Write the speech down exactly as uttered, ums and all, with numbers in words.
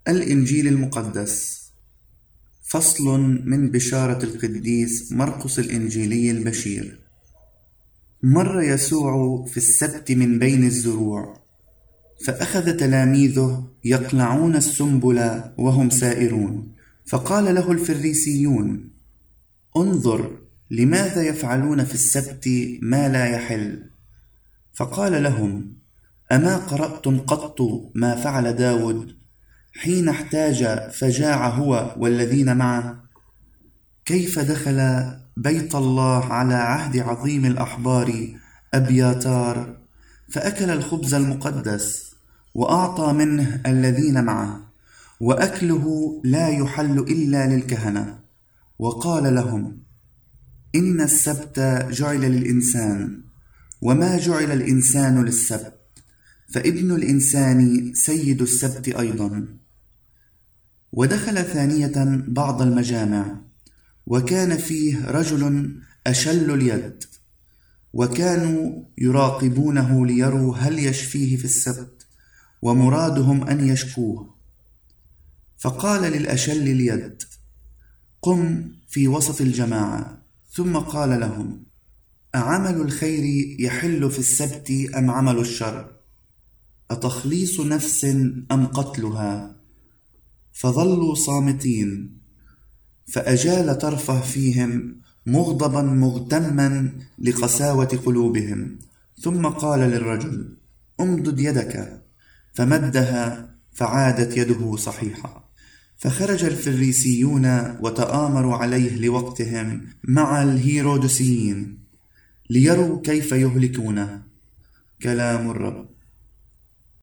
الإنجيل المقدس. فصل من بشارة القديس مرقس الإنجيلي البشير. مر يسوع في السبت من بين الزروع، فأخذ تلاميذه يقلعون السنبل وهم سائرون، فقال له الفريسيون: انظر، لماذا يفعلون في السبت ما لا يحل؟ فقال لهم: أما قرأتم قط ما فعل داود حين احتاج فجاع هو والذين معه؟ كيف دخل بيت الله على عهد عظيم الأحبار أبياتار، فأكل الخبز المقدس وأعطى منه الذين معه، وأكله لا يحل إلا للكهنة. وقال لهم: إن السبت جعل للإنسان، وما جعل الإنسان للسبت، فابن الإنسان سيد السبت أيضا. ودخل ثانية بعض المجامع، وكان فيه رجل أشل اليد، وكانوا يراقبونه ليروا هل يشفيه في السبت، ومرادهم أن يشفوه. فقال للأشل اليد: قم في وسط الجماعة. ثم قال لهم: أعمل الخير يحل في السبت أم عمل الشر؟ أتخليص نفس أم قتلها؟ فظلوا صامتين. فأجال طرفه فيهم مغضبا مغتما لقساوة قلوبهم، ثم قال للرجل: امدد يدك. فمدها، فعادت يده صحيحة. فخرج الفريسيون وتآمروا عليه لوقتهم مع الهيرودسيين ليروا كيف يهلكونه. كلام الرب.